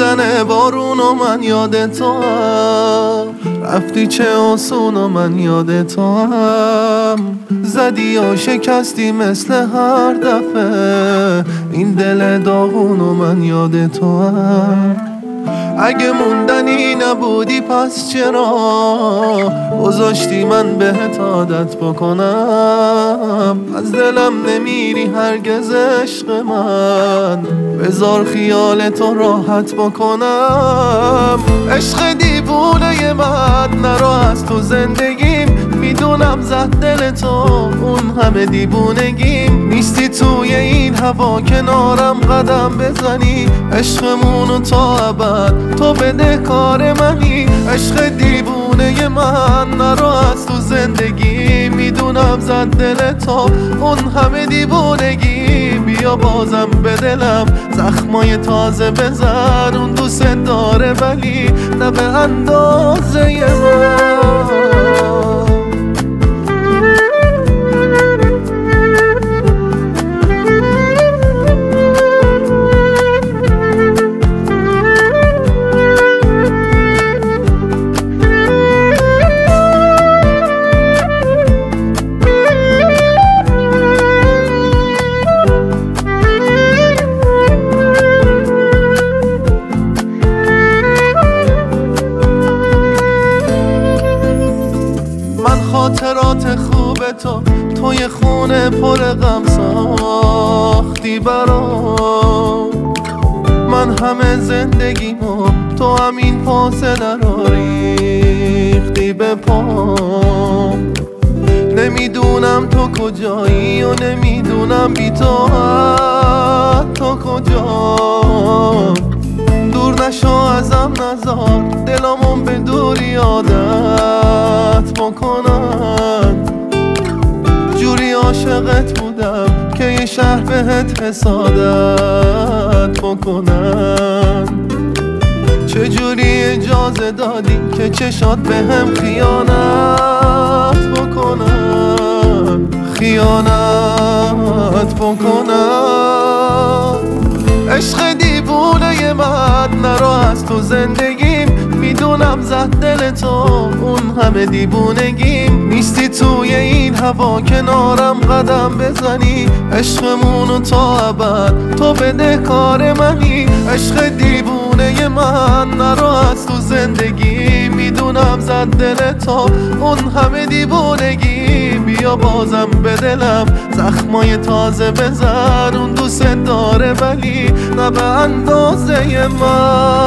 میزنه بارون و من یاد تو هم، رفتی چه آسون و من یاد تو هم، زدی و شکستی مثل هر دفعه این دل داغون و من یاد تو هم. اگه موندنی نبودی پس چرا گذاشتی من بهت عادت بکنم؟ از دلم نمیری هرگز عشق من، بذار خیال تو راحت بکنم. عشق دیوونه من نرو از تو زندگیم، میدونم زد دل تو اون همه دیوونگیم، نیستی توی این هوا کنارم قدم بزنی، عشقمونو تا ابد تو بده کار منی. عشق دیوونه من نرو از تو زندگی، میدونم زد دل تو اون همه دیوونگی، بیا بازم به دلم زخمای تازه بزن، اون دوست داره ولی نه به اندازه من. خاطرات خوب توی خونه پر غم ساختی برام، من همه زندگیمو تو همین فاصله رو ریختی به پام. نمیدونم تو کجایی و نمیدونم بی تو تو کجا، دور نشو ازم نزار دلمون به دوری عادت بکنن، جوری عاشقت بودم که یه شهر بهت حسادت بکنن. چجوری اجازه دادی که چشات بهم خیانت بکنن، خیانت بکنن. عشق دیوونه من نرو از تو زندگیم، میدونم زد دل تو اون همه دیوونگیم، نیستی توی این هوا کنارم قدم بزنی، عشقمونو تا ابد تو بده کار منی. عشق دیوونه من نرو از تو زندگی، میدونم زد دل تو اون همه دیوونگی، بیا بازم به دلم زخمای تازه بزن، اون دوست داره ولی نه به اندازه من.